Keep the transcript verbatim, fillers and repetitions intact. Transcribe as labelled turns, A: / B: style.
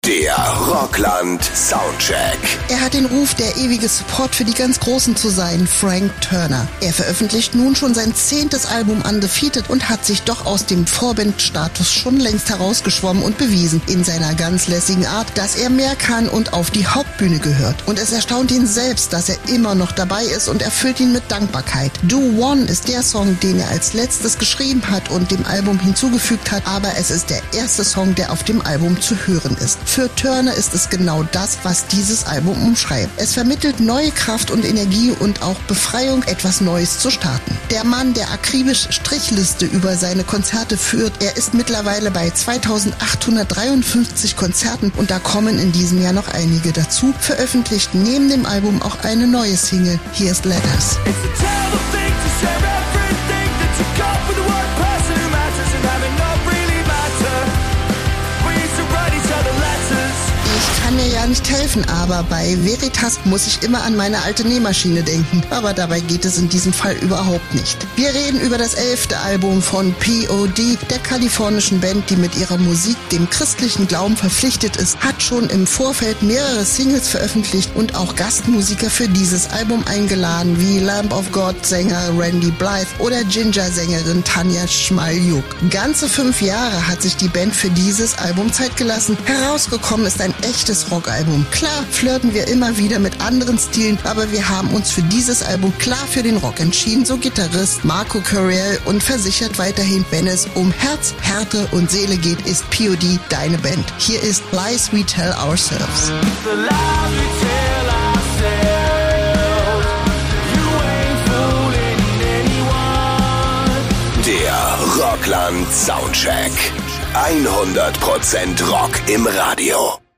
A: Der Rockland Soundcheck.
B: Er hat den Ruf, der ewige Support für die ganz Großen zu sein, Frank Turner. Er veröffentlicht nun schon sein zehntes Album Undefeated und hat sich doch aus dem Vorbandstatus schon längst herausgeschwommen und bewiesen in seiner ganz lässigen Art, dass er mehr kann und auf die Hauptbühne gehört. Und es erstaunt ihn selbst, dass er immer noch dabei ist und erfüllt ihn mit Dankbarkeit. Do One ist der Song, den er als letztes geschrieben hat und dem Album hinzugefügt hat, aber es ist der erste Song, der auf dem Album zu hören ist. Für Turner ist es genau das, was dieses Album umschreibt. Es vermittelt neue Kraft und Energie und auch Befreiung, etwas Neues zu starten. Der Mann, der akribisch Strichliste über seine Konzerte führt, er ist mittlerweile bei zweitausendachthundertdreiundfünfzig Konzerten und da kommen in diesem Jahr noch einige dazu, veröffentlicht neben dem Album auch eine neue Single, Here's Letters. Kann mir ja nicht helfen, aber bei Veritas muss ich immer an meine alte Nähmaschine denken. Aber dabei geht es in diesem Fall überhaupt nicht. Wir reden über das elfte Album von P O D, der kalifornischen Band, die mit ihrer Musik dem christlichen Glauben verpflichtet ist, hat schon im Vorfeld mehrere Singles veröffentlicht und auch Gastmusiker für dieses Album eingeladen, wie Lamb of God-Sänger Randy Blythe oder Ginger-Sängerin Tanja Schmaljuk. Ganze fünf Jahre hat sich die Band für dieses Album Zeit gelassen. Herausgekommen ist ein echtes Rockalbum. Klar flirten wir immer wieder mit anderen Stilen, aber wir haben uns für dieses Album klar für den Rock entschieden, so Gitarrist Marco Carrell, und versichert weiterhin, wenn es um Herz, Härte und Seele geht, ist P O D deine Band. Hier ist Lies We Tell Ourselves.
C: The lies we tell ourselves, you ain't fooling anyone.
A: Der Rockland Soundcheck. hundert Prozent Rock im Radio.